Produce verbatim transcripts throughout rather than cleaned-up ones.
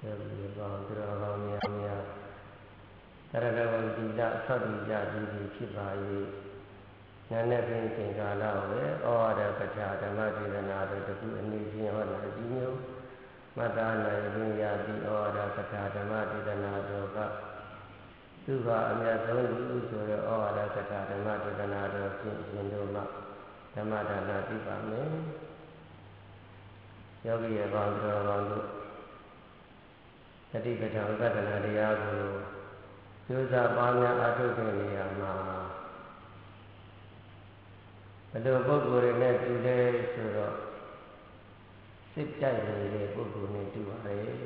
yogi bang durabang mya taradavam dila sadija didi chibayi nanapin thingala we awara kacha dhamma vedana do taku ani chin hona ajinyo matana yin yati awara kacha dhamma vedana do kaသူဟာအမြတ်ဆုံးလူဆိုရဩဝါဒကထာဓမ္မဒေသနာတော်ဖြင့်ရှင်တို့မှဓမ္မဒါနပြုပါမယ်။ယောဂီရဲ့ဘောင်းတော်ဘောင်းတို့တတိပဋ္ဌာန်ဝိပဿနာတရားကိုကျိုးစားပါများအထုတ်တဲ့နေရာမှာဘယ်လိုပုဂ္ဂိုလ်တွေနဲ့တူလဲဆိုတော့စိတ်ကြိုက်နေတဲ့ပုဂ္ဂိုလ်နဲ့တူပါလေ။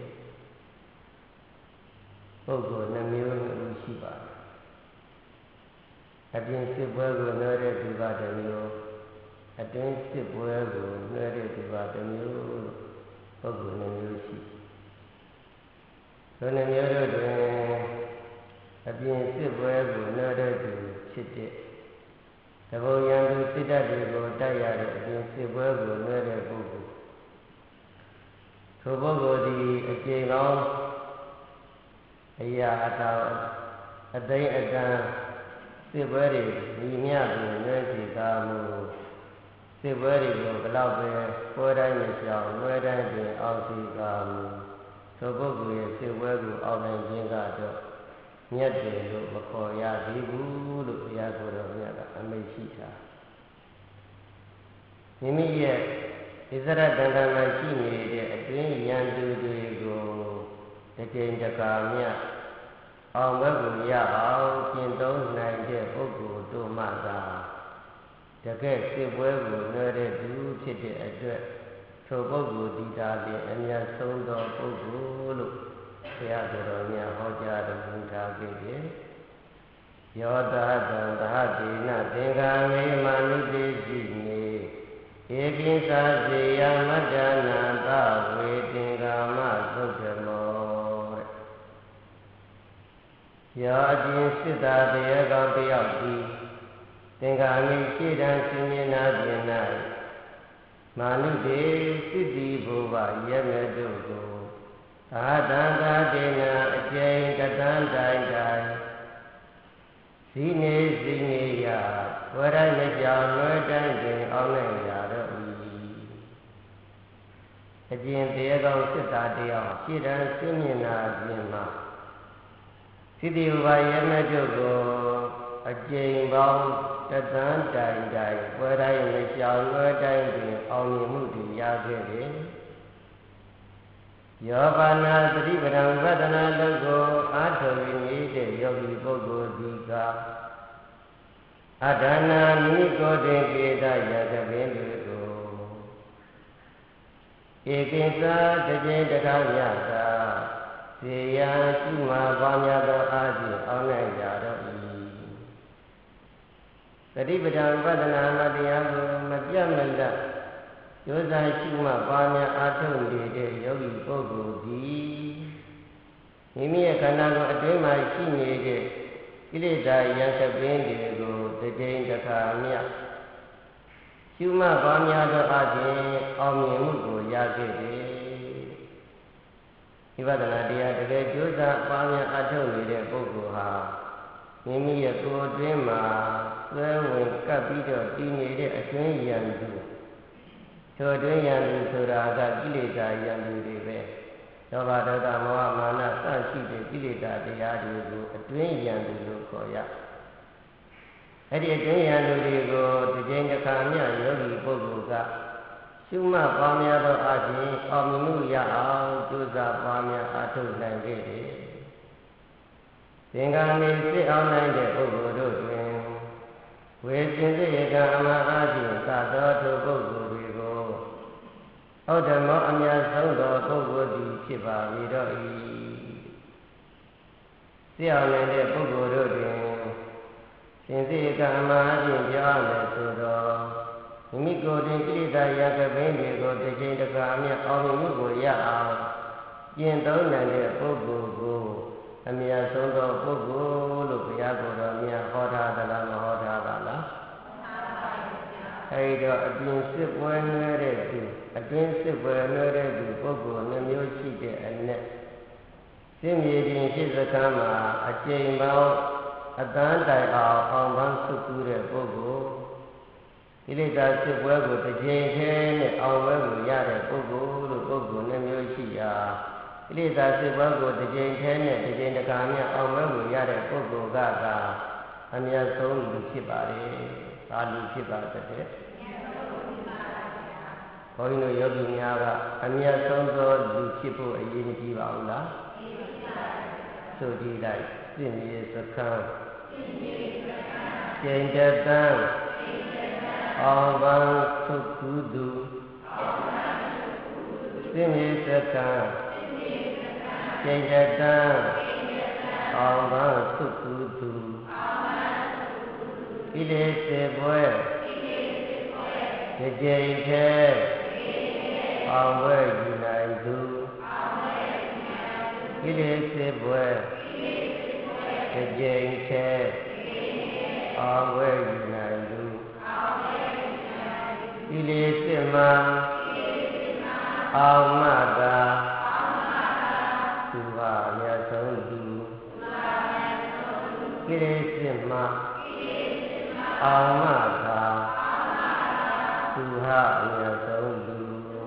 ပုဂ္ဂိုလ်နှမျိုးနှစ်ရှိပါတယ်အပြင်စစ်ပွဲကိုနှဲတဲ့သူကတစ်မျိုးအတွင်းစစ်ပွဲကိုနှဲတဲ့သူကတစ်မျိုးပုဂ္ဂိုလ်နှမျိုးရှိဒီနှမျိုးတို့တွင်အပြင်စစ်ပွဲကိုနှဲတဲ့သူဖြစ်တဲ့တဘုံရန်သူစစ်တပ်တွေကိုတိုက်ရတဲ့အပြင်စစ်ပွဲကိုနှဲတဲ့ပုဂ္ဂိုလ်ထိုပုဂ္ဂိုလ်သည်အကျဉ်းကောင်းအရာအတောင်အသိအတန်စစ်ပွဲတွေညီမျှပြီးနှွဲစီကားမှုစစ်ပွဲတွေကိုဘလောက်ပဲပွဲတိုင်းမရှောင်နှွဲတိုင်းတွင်အောင်စီကားမှုထိုပုဂ္ဂိုလ်ရဲ့စစ်ပွဲကိုအောင်နိုင်ခြင်းကတော့မြတ်တယ်လို့မခေါ်ရသေးဘူးလို့ဘုရားကိုယ်တော်မြတ်ကအမိန့်ရှိတာမိမိရဲ့ဣဇရတန်တမှာရှိနေတဲ့အတွင်းရန်သူတွေကိုတကြိမ်တကာမြတ်အောင်ဘက်ကိုရအောင်ကျင့်သုံးနိုင်တဲ့ပုဂ္ဂိုလ်တို့မှသာတကယ်စစ်ပွဲကိုနှဲတဲ့သူဖြစ်တဲ့အတွက်ထိုပုဂ္ဂိုလ်ဒီတာဖြင့်အမြတ်ဆုံးသောပုဂ္ဂိုလ်လို့ဘုရားတော်များဟောကြားတော်မူထားခဲ့တယ်။ယောတာတံသဟတိနသင်္ဃာမေမာနုတိရှိနေဧကိသစေယမတ္တနာသဝေတင်္ဂာမသုတ္တမောယောအချင်းစစ်သားတရားကောင်းတယောက်သည်သင်္ဃာမိရှိတံရှင်မြင်နာပြင်၌မာနုတေစစ်တီဘုရားယမတို့ကိုသာတံသာတေနာအကျဉ်တတန်တိုင်တိုင်ဇီနေဇီနေယဝရဏကြောင့်လွယ်တိုင်းတွင်အောင်နိုင်ရတော့၏အကျဉ်တရားကောင်းစစ်သားတယောက်ရှိတံရှင်မြင်နာပြင်မှာစိတ္တိဥပါယမတို့ကိုအကျဉ်းပေါင်းတသန်းတိုင်တိုင်ပွဲတိုင်းမရှောင်လွယ်တိုင်းတွင်အောင်မြင်မှုတွေရခဲ့တယ်။ယောဘာနာသတိပဋ္ဌာန်ဝိပဿနာလုပ်ကိုအားထုတ်ပြီးနေတဲ့ယောဂီပုဂ္ဂိုလ်ဒီကအဒါနာမိကိုယ်တင်ကေတယတပင်တွေကိုဧကိစ္စတကြိမ်တခါမြတ်သာစေယံရှိမှပါများသောအားဖြင့်အောင်နိုင်ကြတော့၏သတိပဋ္ဌာန်ဝိပဿနာမတရားကိုမပြတ်မလတ်ကြိုးစားရှိမှပါများအားထုတ်နေတဲ့ယောဂီပုဂ္ဂိုလ်သည်မိမိရဲ့ခန္ဓာကိုယ်အတွင်းမှာရှိနေတဲ့ကိလေသာယံသပင်းတွေကိုတစ်ကြိမ်တစ်ခါမြတ်ရှိမှပါများသောအားဖြင့်အောင်မြင်မှုကိုရခဲ့တယ်ဝိပဿနာတရားတကယ်ကြိုးစားပါများအထုတ်နေတဲ့ပုဂ္ဂိုလ်ဟာမိမိရဲ့ကိုယ်အတွင်းမှာသွဲဝင်ကပ်ပြီးတော့တည်နေတဲ့အတွင်းယံသူထိုအတွင်းယံသူဆိုတာကကိလေသာယံသူတွေပဲလောဘဒေါသမောဟမာနစရှိတဲ့ကိလေသာတရားတွေကိုအတွင်းယံသူလို့ခေါ်ရအဲ့ဒီအတွင်းယံသူတွေကိုတစ်ကြိမ်တစ်ခါမြတ်ယောဂီပုဂ္ဂိုလ်ကရှုမှတ်ပါများသောအခြင်းအောင်မြင်မှုရအောင်ကြိုးစားပါများအားထုတ်နိုင်ခဲ့တယ်။သင်္ကန်းလေးစစ်အောင်နိုင်တဲ့ပုဂ္ဂိုလ်တို့တွင်ဝေစင်စစ်ရကအမှန်အားဖြင့်သာသောထိုပုဂ္ဂိုလ်တွေကိုဩဓမောအမြတ်ဆုံးသောပုဂ္ဂိုလ်သည်ဖြစ်ပါ၏တော့၏။စစ်အောင်နိုင်တဲ့ပုဂ္ဂိုလ်တို့တွင်စင်စစ်ရကအမှန်အားဖြင့်ပြောရမယ်ဆိုတော့မိမိကိုယ်တွင်ကိလေသာရာဂပင်တွေကိုတစ်ချိန်တစ်ခါအမြတ်အောင်မြင်မှုကိုရအောင်ကျင့်သုံးနိုင်တဲ့ပုဂ္ဂိုလ်ကိုအမြတ်ဆုံးသောပုဂ္ဂိုလ်လို့ဘုရားကိုယ်တော်မြတ်ဟောထားသလားမဟောထားပါလားအဲဒီတော့အပြင်စစ်ပွဲနွဲတဲ့သူအတွင်းစစ်ပွဲနွဲတဲ့သူပုဂ္ဂိုလ်နှမျိုးရှိတဲ့အနက်စစ်မြေပြင်ရှိစခန်းမှာအကျိန်ပေါင်းအတန်းတိုင်အောင်အောင်ပန်းဆုပ်ကူးတဲ့ပုဂ္ဂိုလ်ကိလေသာစစ်ပွဲကိုတစ်ကြိမ်တည်းနဲ့အောင်ပွဲကိုရတဲ့ပုဂ္ဂိုလ်လို့ပုဂ္ဂိုလ်နှမျိုးရှိရာကိလေသာစစ်ပွဲကိုတစ်ကြိမ်တည်းနဲ့တစ်ကြိမ်တစ်ခါမြအောင်ပွဲကိုရတဲ့ပုဂ္ဂိုလ်ကသာအမြတ်ဆုံးလူဖြစ်ပါလေ။ဒါလူဖြစ်ပါတဲ့ဘုန်းကြီးတို့ယောဂီများကအမြတ်ဆုံးသောလူဖြစ်ဖို့အရေးမကြီးပါဘူးလားဆိုကြည့်လိုက်စစ်မြေစခန်းကျင့်တတ်တန်းအောင်ပန်းသုခုသူစစ်မြေစခန်းကျင့်တတ်တန်းအောင်ပန်းသုခုသူကိလေသာပွဲကြိမ်ထဲအောင်ပွဲယူနိုင်သူကိလေသာပွဲကြိမ်ထဲအောင်ပွဲယူနိုင်သူကိလေသာမှာအောင်မတာသူဟာအမြတ်ဆုံးသူကိလေသာမှာအောင်မတာသူဟာအမြတ်ဆုံးသူ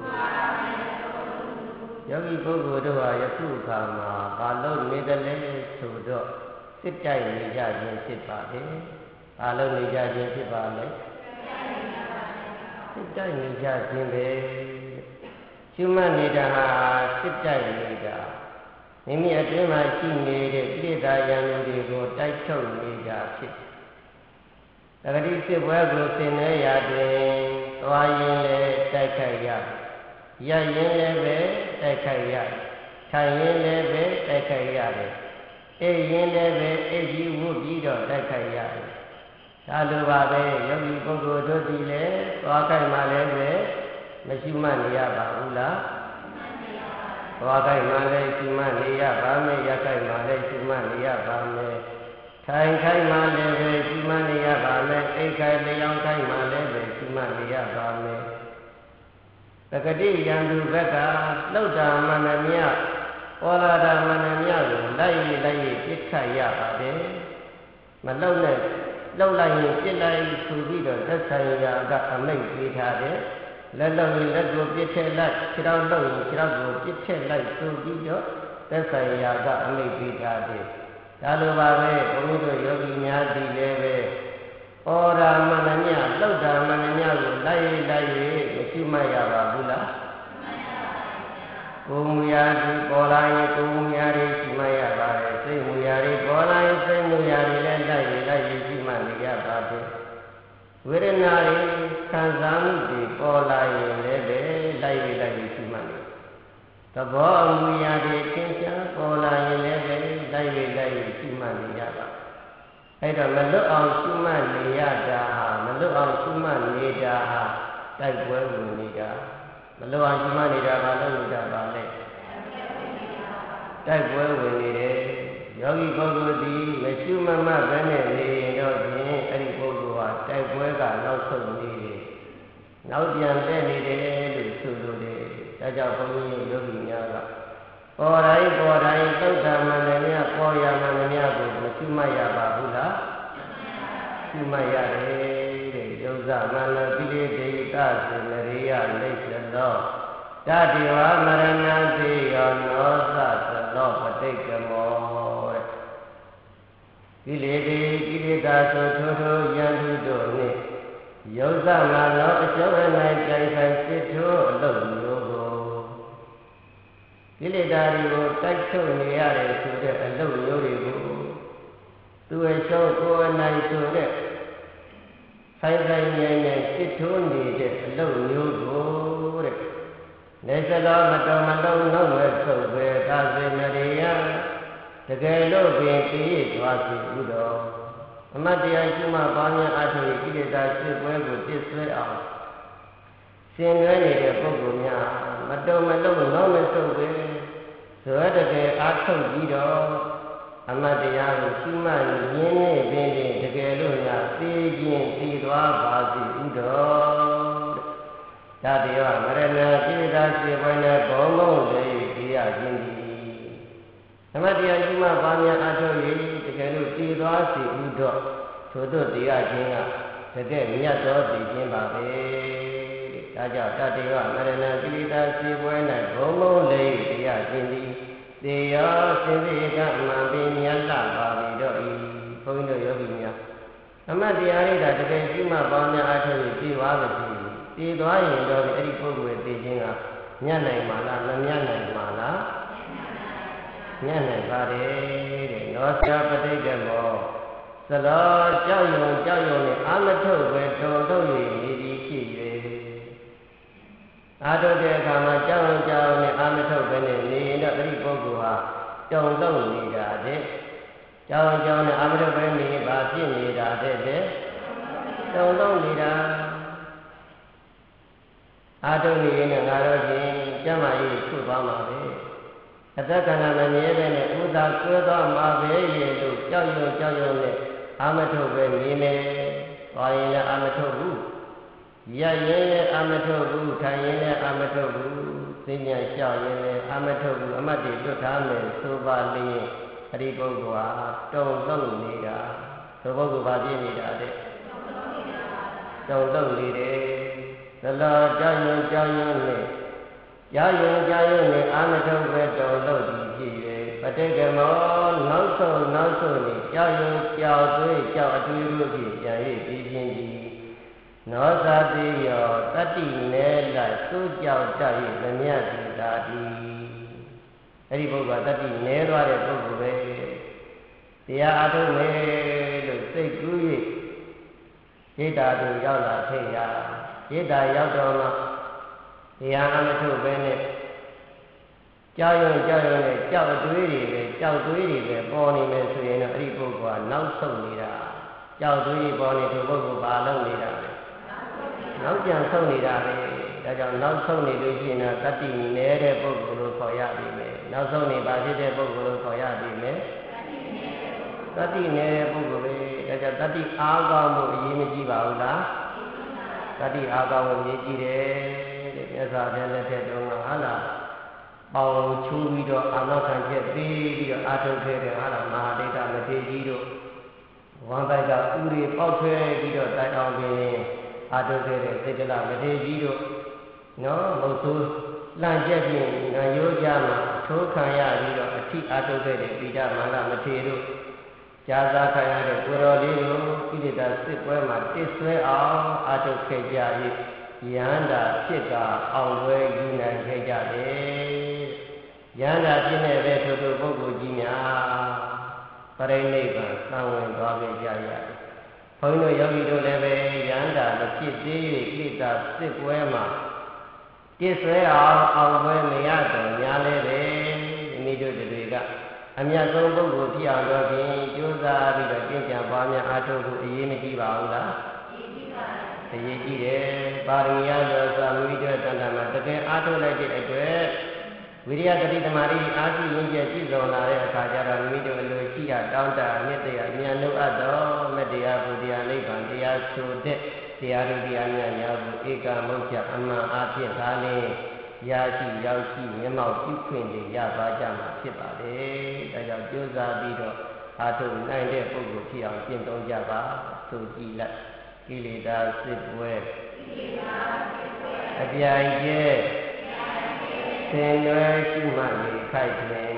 ယောဂီပုဂ္ဂိုလ်တို့ဟာယခုအခါမှာဘာလို့နေတယ်လဲဆိုတော့စစ်တိုက်နေကြခြင်းဖြစ်ပါတယ်။ဘာလို့နေကြခြင်းဖြစ်ပါလဲ။စစ်တိုက်နေကြခြင်းပဲ။ရှုမှတ်နေတာဟာစစ်တိုက်နေတာမိမိအတွင်းမှာရှိနေတဲ့ကိလေသာယံတွေကိုတိုက်ထုတ်နေတာဖြစ်တယ်။တဂတိစစ်ပွဲကိုသင်နေရတွင်သွားရင်လည်းတိုက်ခိုက်ရတယ်။ရရင်လည်းပဲတိုက်ခိုက်ရတယ်။ထိုင်ရင်လည်းပဲတိုက်ခိုက်ရတယ်။အိပ်ရင်လည်းပဲအိပ်ကြီးဝုတ်ပြီးတော့တိုက်ခိုက်ရတယ်။ဒါလိုပါပဲယောဂီပုဂ္ဂိုလ်တို့ဒီလည်းသွားခိုက်မှလည်းပဲမရှိမှနေရပါဘူးလား။သွားခိုက်မှလည်းရှိမှနေရပါမယ်။ရခိုက်မှလည်းရှိမှနေရပါမယ်။ထိုင်ခိုက်မှလည်းပဲရှိမှနေရပါမယ်။အိပ်ခိုက်လျောင်းခိုက်မှလည်းပဲရှိမှနေရပါမယ်။တက္ကတိယံသူဘက်ကလှုပ်တာမှန်မြတ်ဩလာဒမဏမြတ်ကိုလိုက်ရလိုက်ရပြစ်ခတ်ရပါတယ်မလှုပ်နဲ့လှုပ်လိုက်ရင်ပြစ်လိုက်ဆိုပြီးတော့သက်ဆိုင်ရာကအမိန့်ပေးထားတယ်လက်လှုပ်ရင်လက်ကိုပြစ်ထည့်လိုက်ခြေထောက်လှုပ်ရင်ခြေထောက်ကိုပြစ်ထည့်လိုက်ဆိုပြီးတော့သက်ဆိုင်ရာကအမိန့်ပေးထားတယ်ဒါလိုပါပဲဘုန်းကြီးတို့ယောဂီများဒီလည်းပဲဩရာမဏမြတ်လှုပ်တာမဏမြတ်ကိုလိုက်ရလိုက်ရမရှိမှရပါဘူးလားကိုယ်မူရာဒီပေါ်လာရင်ကိုယ်မူရာတွေရှိမှရပါတယ်စိတ်မူရာတွေပေါ်လာရင်စိတ်မူရာတွေလည်းလိုက်ရလိုက်ရရှိမှနေရပါတယ်ဝေဒနာတွေခံစားမှုတွေပေါ်လာရင်လည်းပဲလိုက်ရလိုက်ရရှိမှနေသဘောအမူအရာတွေသင်္ချာပေါ်လာရင်လည်းပဲလိုက်ရလိုက်ရရှိမှနေရပါအဲ့တော့မလွတ်အောင်ရှိမှနေရတာဟာမလွတ်အောင်ရှိမှနေတာဟာတိုက်ပွဲဝင်နေတာမလွတ်အောင်ရှိမှနေတာဘာလို့နေတာပါလဲတိုက်ပွဲဝင်နေတယ်ယောဂီပုဂ္ဂိုလ်ဒီမရှိမမပဲနဲ့နေရင်တော့ဖြင့်အဲ့ဒီပုဂ္ဂိုလ်ဟာတိုက်ပွဲကနောက်ဆုံးနေတယ်နောက်ပြန်တက်နေတယ်လို့ဆိုလိုတယ်ဒါကြောင့်ဘုန်းကြီးယောဂီများကပေါ်တိုင်းပေါ်တိုင်းသုဒ္ဓမန္တမြတ်ပေါ်ရမန္တမြတ်ကိုမရှိမရပါဘူးလားရှိမရတယ်တဲ့ယုဇမန္တပိဋိဒေသစေနရိယလိစ္ဆလောတတိဝမရဏတိယောနောသသလောပဋိက္ခမောတဲ့ကိလေသာကိလေသာဆိုထိုထိုယန္တုတို့နှင့်ယုဇမနောအကျိုး၌ကြိုင်ဆိုင်စစ်ထိုးအလုပ်မျိုးကိုကိလေသာတွေကိုတိုက်ထုတ်နေရတယ်ဆိုတဲ့အလုပ်မျိုးတွေကိုသူ့ရဲ့ရှုံးကိုယ်နိုင်ဆိုတဲ့ဆိုင်ဆိုင်ငယ်ငယ်စစ်ထိုးနေတဲ့အလုပ်မျိုးကိုတဲ့နေစလောမတော်မလုံးလုံးမဲ့ဆုပ်ပဲသာစေနရိယတကယ်လို့ပင်ပြည့်သွားပြီဥတော်အမတ်တရားရှိမှပေါင်းများအထုကိလေသာစစ်ပွဲကိုတည်ဆွဲအောင်ဆင်နွှဲနေတဲ့ပုဂ္ဂိုလ်များမတော်မလုံးလုံးမဲ့ဆုပ်ပဲဆိုရတကယ်အားထုတ်ပြီးတော့အမတ်တရားကိုရှိမှရင်းနေပင်တကယ်လို့များသိခြင်းသိသွားပါစီဥတော်ဒါတေဝမရဏကိလေသာစေပွဲနဲ့ဘုံဘုံလေးသိရခြင်းသည်ဓမ္မတရားရှိမှပါများအထောက်၍တကယ်လို့တည်သွားစီဥတော့ထို့သို့တရားခြင်းကတကယ်မြတ်သောတည်ခြင်းပါပဲဒါကြောင့်တတေဝမရဏကိလေသာစေပွဲ၌ဘုံဘုံလေးတရားခြင်းသည်သေရောစင်စေကမှန်ပင်မြတ်လာပါပြီတော့ဤဘုန်းကြီးတို့ယောဂီများဓမ္မတရားလေးဒါတကယ်ရှိမှပါများအထောက်၍တည်သွားပါပြီတည်သွားရင်တော့အဲ့ဒီပုဂ္ဂိုလ်ရဲ့တည်ခြင်းကမြတ်နိုင်မှာလားမမြတ်နိုင်မှာလားမြတ်နိုင်ပါတယ်တဲ့နောသပဋိက္ခမောသလောကြောက်ရွံကြောက်ရွံနဲ့အာမထုတ်ပဲတုံထုတ်၍နေသည်ဖြစ်၍အာထုတ်တဲ့အခါမှာကြောက်ရွံကြောက်ရွံနဲ့အာမထုတ်ပဲနဲ့နေရင်တော့အဲ့ဒီပုဂ္ဂိုလ်ဟာတုံထုတ်နေတာတဲ့ကြောက်ရွံကြောက်နဲ့အာမထုတ်ပဲနေပါဖြစ်နေတာတဲ့တုံထုတ်နေတာအာထုတ်နေရင်ငါတို့ချင်းကျမ်းမာရေးထုတ်သွားမှာပဲအတ္တကဏ္ဍမမြဲပဲနဲ့ဥသာဆွဲသွားမှာပဲရဲ့လို့ကြောက်ရွံ့ကြောက်ရွံ့နဲ့အာမထုတ်ပဲနေမယ်။သွားရင်လည်းအာမထုတ်ဘူး။ရရင်လည်းအာမထုတ်ဘူး။ထိုင်ရင်လည်းအာမထုတ်ဘူး။သိဉာဏ်လျှောက်ရင်လည်းအာမထုတ်ဘူး။အမတ်တွေလွတ်ထားမယ်ဆိုပါလေ။အဒီပုဂ္ဂိုလ်ဟာတုံလုံးနေတာ။ဒီပုဂ္ဂိုလ်ဘာဖြစ်နေတာတဲ့။တုံလုံးနေတယ်။သလောကြောက်ရွံ့ကြောက်ရွံ့နဲ့ကြာယုံကြာယုံနဲ့အာမထုတ်ပဲတော်လို့ဒီဖြစ်၍ပဋိက္ခမောနောက်ဆုံးနောက်ဆုံးနဲ့ကြာယုံကြောက်သွေးကြောက်အတွေ့တို့ဖြင့်ပြန်၍ပြီးခြင်းသည်နောသာတိယောတတ္တိနေလိုက်သို့ကြောက်တတ်၍မြတ်တိသာတိအဲ့ဒီပုဂ္ဂိုလ်ကတတ္တိနေသွားတဲ့ပုဂ္ဂိုလ်ပဲတရားအထုတ်မယ်လို့စိတ်ကူး၍ဣဒ္ဓါတို့ရောက်လာခဲ့ရဣဒ္ဓါရောက်တော့မှတရားအမထုတ်ပဲနဲ့ကြောက်ရွံ့ကြောက်ရွံ့နဲ့ကြောက်အတွေးတွေပဲကြောက်တွေးတွေပဲပေါ်နေမယ်ဆိုရင်တော့အဲ့ဒီပုဂ္ဂိုလ်ကနောက်ဆုံးနေတာကြောက်တွေးပေါ်နေသူပုဂ္ဂိုလ်ဘာလုပ်နေတာလဲနောက်ပြန်ဆုံးနေတာပဲဒါကြောင့်နောက်ဆုံးနေလို့ရှိရင်တော့တတ္တိနေတဲ့ပုဂ္ဂိုလ်လို့ခေါ်ရပြီမယ်နောက်ဆုံးနေပါဖြစ်တဲ့ပုဂ္ဂိုလ်လို့ခေါ်ရပြီမယ်တတ္တိနေတဲ့ပုဂ္ဂိုလ်ပဲဒါကြောင့်တတ္တိအားကောင်းမှုအရေးမကြီးပါဘူးလားတတ္တိအားကောင်းမှုအရေးကြီးတယ်မြတ်စွာဘုရားလက်ထက်တုန်းကဟာလားပေါင်ချိုးပြီးတော့အာမခံချက်ပေးပြီးတော့အာထုတ်ခဲ့တဲ့ဟာလားမဟာဒိဋ္ဌမထေရကြီးတို့ဝမ်းပိုက်ကဥတွေပေါက်ထွဲပြီးတော့တိုင်အောင်ပင်အာထုတ်ခဲ့တဲ့စေတလမထေရကြီးတို့နော်မဟုတ်သူလှန်ချက်ဖြင့်ငါရိုးကြမှာထိုးခံရပြီးတော့အထိအာထုတ်ခဲ့တဲ့ပိဋကမန္တမထေရတို့ကြာသာခံရတဲ့ကိုတော်လေးတို့ကိလေသာစစ်ပွဲမှာတစ်ဆွဲအောင်အာထုတ်ခဲ့ကြ၏ယန္တာဖြစ်ကအောင်ဝဲယူနိုင်ခဲ့ကြတယ်ယန္တာဖြစ်နေတဲ့ထိုထိုပုဂ္ဂိုလ်ကြီးများပရိနိဗ္ဗာန်သံဝင်သွားခဲ့ကြရတယ်ဘုန်းကြီးတို့ယောဂီတို့လည်းပဲယန္တာမဖြစ်သေး၍ကိတ္တစစ်ပွဲမှာတည်ဆွဲအောင်အောင်ဝဲမရတော့ညာလည်းပဲဒီနေ့တို့တွေကအမြတ်ဆုံးပုဂ္ဂိုလ်ဖြစ်အောင်တော့ဖြင့်ကြိုးစားပြီးတော့ကျင့်ကြံပွားများအားထုတ်ဖို့အရေးမကြီးပါဘူးလားအရေးကြီးတယ်ပါရမီရသောသာဝိတ္တတဏ္ဍာမှာတကယ်အားထုတ်လိုက်တဲ့အတွက်ဝိရိယတတိသမารိအာရှိရင်ကျပြည့်စုံလာတဲ့အခါကျတော့မိတို့အလိုရှိရတောင်းတမြတ်တရားဉာဏ်လို့အပ်တော်မတရားဘုရားနိဗ္ဗာန်တရားဆိုတဲ့တရားတို့တရားများများကိုဧကမုတ်ချအမှန်အားဖြင့်ဒါနဲ့ရရှိရောက်ရှိမျက်မှောက်ပြုခွင့်တွေရပါကြမှာဖြစ်ပါတယ်ဒါကြောင့်ကြိုးစားပြီးတော့အားထုတ်နိုင်တဲ့ပုဂ္ဂိုလ်ဖြစ်အောင်ကျင့်သုံးကြပါဆိုကြည့်လိုက်ကိလေသာစစ်ပွဲအပြိုင်ကျဲသင်္ရွယ်ရှိမှနေခိုက်တယ်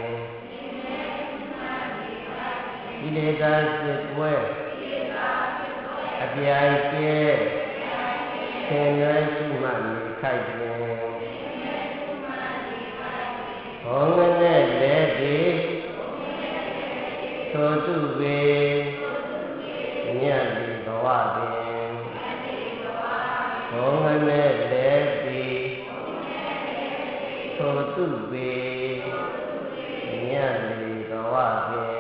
ကိလေသာစစ်ပွဲအပြိုင်ကျဲသင်္ရွယ်ရှိမှနေခိုက်တယ်ဘုံငနဲ့လည်းဒီသို့သူပေမြတ်ဒီဘဝပင်ဘုံငနဲ့လည်းဒီသို့သူပေမြတ်ဒီဘဝပင်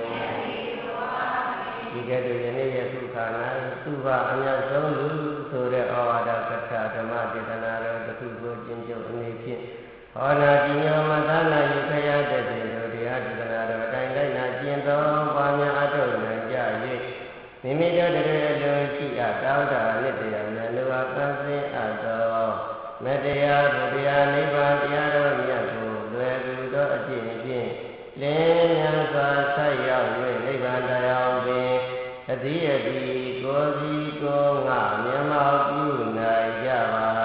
ဒီကဲ့သို့ယနေ့ယခုခါ၌သူ့ဘာအမြတ်ဆုံးလူဆိုတဲ့ဩဝါဒကထာဓမ္မဒေသနာတော်တစ်ခုကိုကျင့်ကြံအနေဖြင့်ဟောနာပညာမသာနာယခရတဲ့တဲ့တို့တရားဒေသနာတော်အတိုင်းလိုက်နာကျင့်သောပါများအထုတ်နိုင်ကြ၍မိမိတို့တည်းအလိုရှိအပ်တောင်းတမြတ်တရားများလိုအပ်ပန်းစင်အပ်သောမတရားဘုရားနိဗ္ဗာန်တရားတော်မြတ်ကိုလွယ်တိအတိကိုစီကိုငါမျက်မှောက်ပြုနိုင်ကြပါ